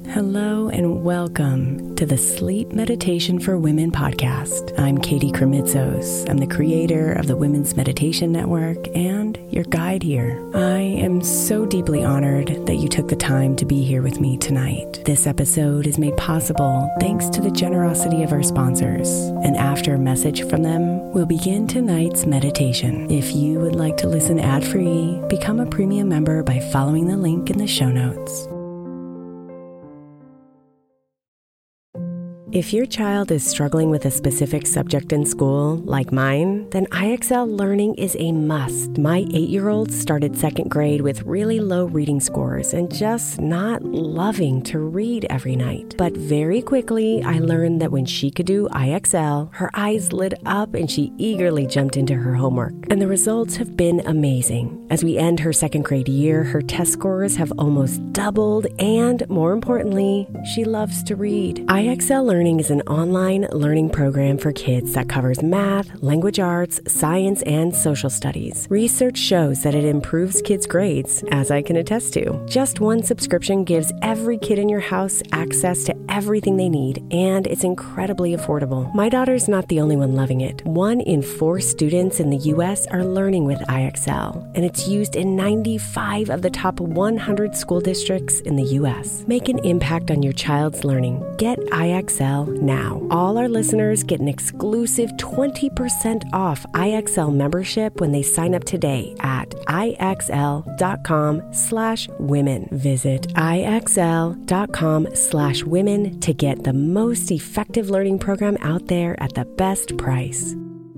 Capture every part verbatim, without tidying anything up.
Hello and welcome to the Sleep Meditation for Women podcast. I'm Katie Kremitzos. I'm the creator of the Women's Meditation Network and your guide here. I am so deeply honored that you took the time to be here with me tonight. This episode is made possible thanks to the generosity of our sponsors. And after a message from them, we'll begin tonight's meditation. If you would like to listen ad-free, become a premium member by following the link in the show notes. If your child is struggling with a specific subject in school, like mine, then I X L Learning is a must. My eight-year-old started second grade with really low reading scores and just not loving to read every night. But very quickly, I learned that when she could do I X L, her eyes lit up and she eagerly jumped into her homework. And the results have been amazing. As we end her second grade year, her test scores have almost doubled, and more importantly, she loves to read. I X L Learning Learning is an online learning program for kids that covers math, language arts, science, and social studies. Research shows that it improves kids' grades, as I can attest to. Just one subscription gives every kid in your house access to everything they need, and it's incredibly affordable. My daughter's not the only one loving it. One in four students in the U S are learning with I X L, and it's used in ninety-five of the top one hundred school districts in the U S. Make an impact on your child's learning. Get I X L now. All our listeners get an exclusive twenty percent off I X L membership when they sign up today at IXL.com slash women. Visit IXL.com slash women to get the most effective learning program out there at the best price.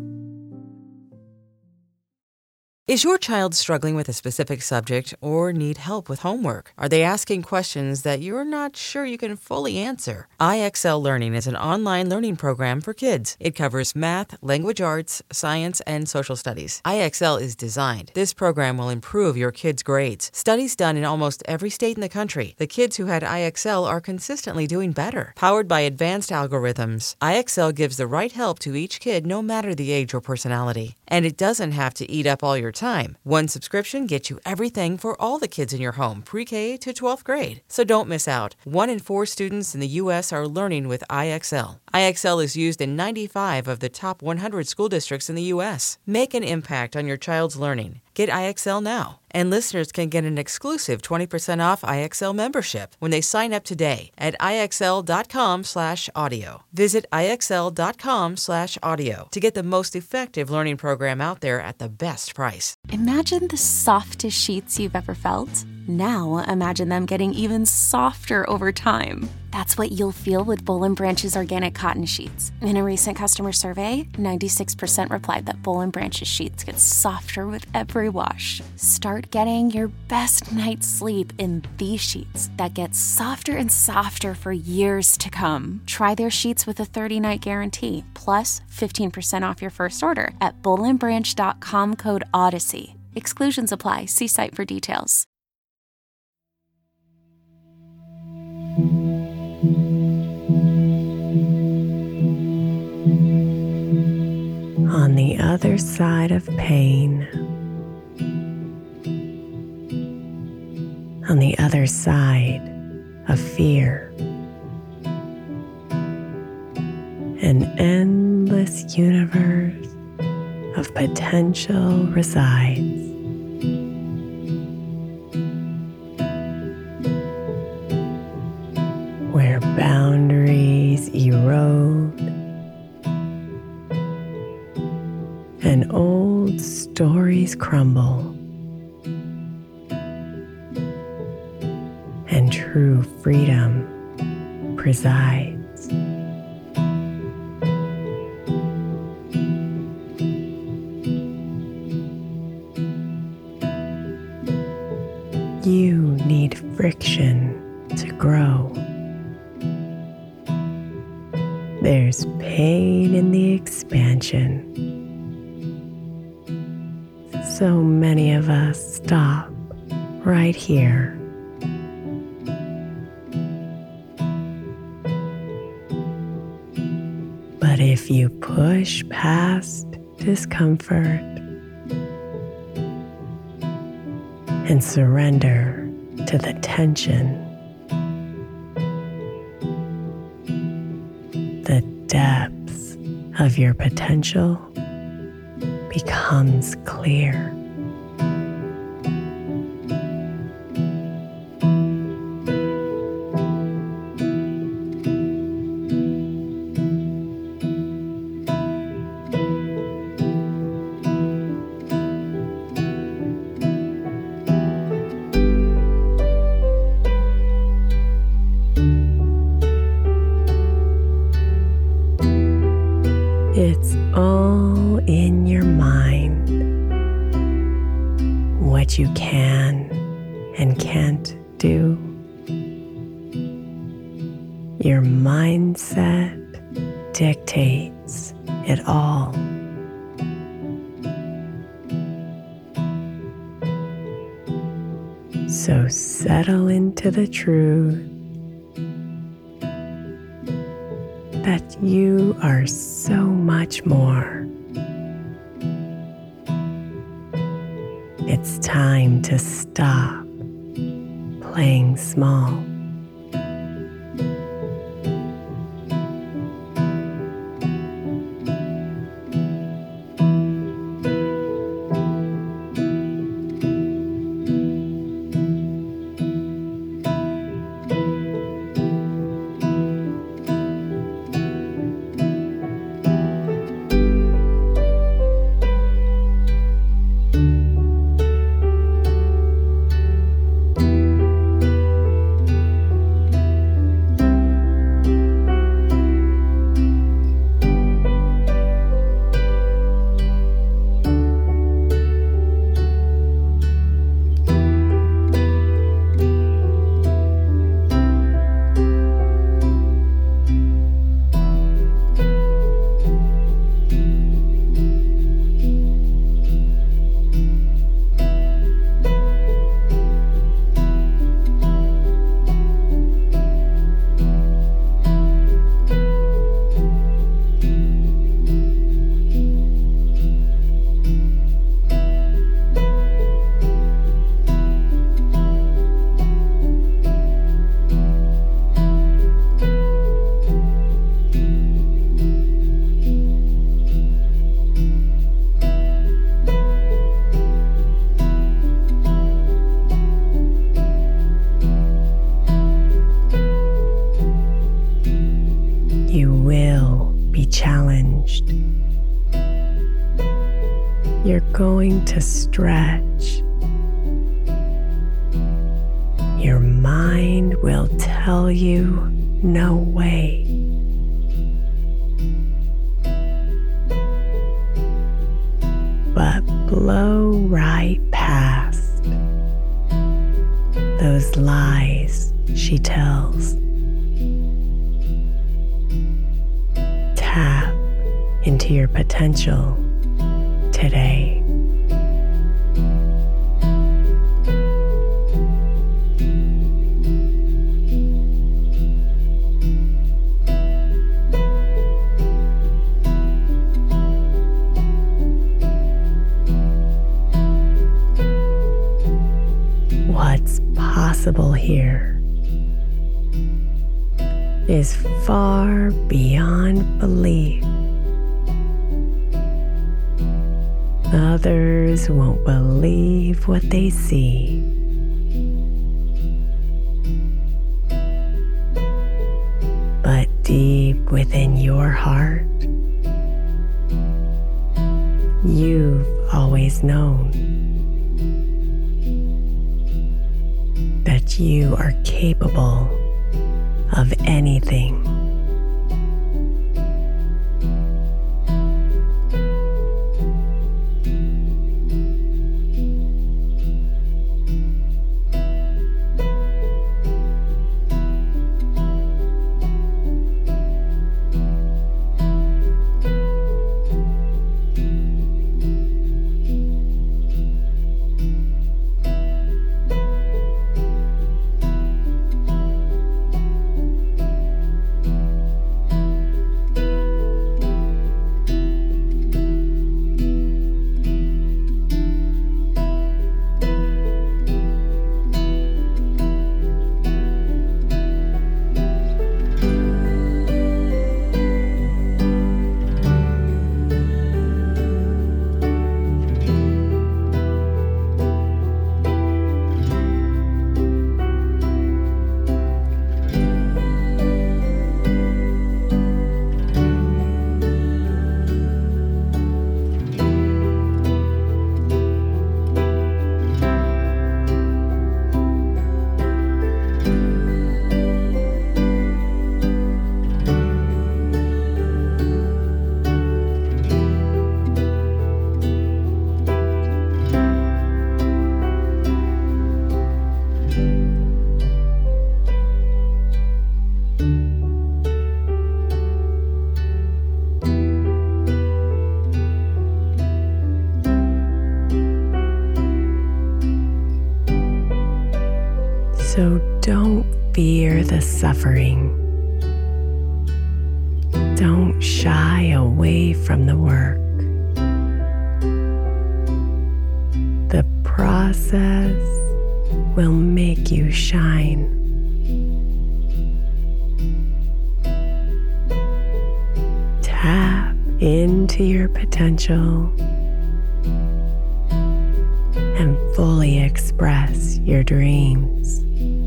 Is your child struggling with a specific subject or need help with homework? Are they asking questions that you're not sure you can fully answer? I X L Learning is an online learning program for kids. It covers math, language arts, science, and social studies. I X L is designed. This program will improve your kids' grades. Studies done in almost every state in the country. The kids who had I X L are consistently doing better. Powered by advanced algorithms, I X L gives the right help to each kid no matter the age or personality. And it doesn't have to eat up all your time. One subscription gets you everything for all the kids in your home, pre-K to twelfth grade. So don't miss out. One in four students in the U S are learning with I X L. I X L is used in ninety-five of the top one hundred school districts in the U S. Make an impact on your child's learning. Get I X L now. And listeners can get an exclusive twenty percent off I X L membership when they sign up today at IXL.com slash audio. Visit IXL.com slash audio to get the most effective learning program out there at the best price. Imagine the softest sheets you've ever felt. Now imagine them getting even softer over time. That's what you'll feel with Boll and Branch's organic cotton sheets. In a recent customer survey, ninety-six percent replied that Boll and Branch's sheets get softer with every wash. Start getting your best night's sleep in these sheets that get softer and softer for years to come. Try their sheets with a thirty-night guarantee, plus fifteen percent off your first order at boll and branch dot com code Odyssey. Exclusions apply. See site for details. On the other side of pain, on the other side of fear, an endless universe of potential resides. Where boundaries erode and old stories crumble, and true freedom presides. You need friction to grow. There's pain in the expansion. So many of us stop right here. But if you push past discomfort and surrender to the tension, depths of your potential becomes clear. It's all in your mind, what you can and can't do. Your mindset dictates it all. So settle into the truth that you are so much more. It's time to stop playing small. You will be challenged. You're going to stretch. Your mind will tell you no way. But blow right past those lies she tells. Tap into your potential today. What's possible here is far beyond belief. Others won't believe what they see. But deep within your heart, you've always known that you are capable of anything. So don't fear the suffering. Don't shy away from the work. The process will make you shine. Tap into your potential and fully express your dreams.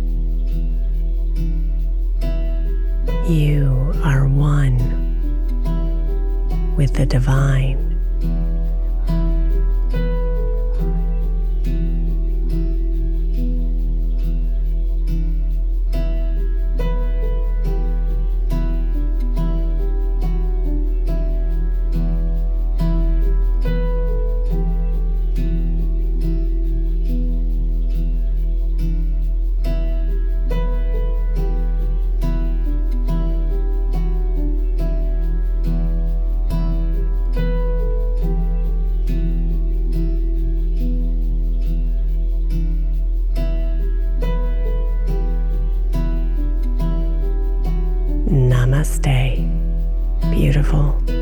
You are one with the divine. Namaste, beautiful.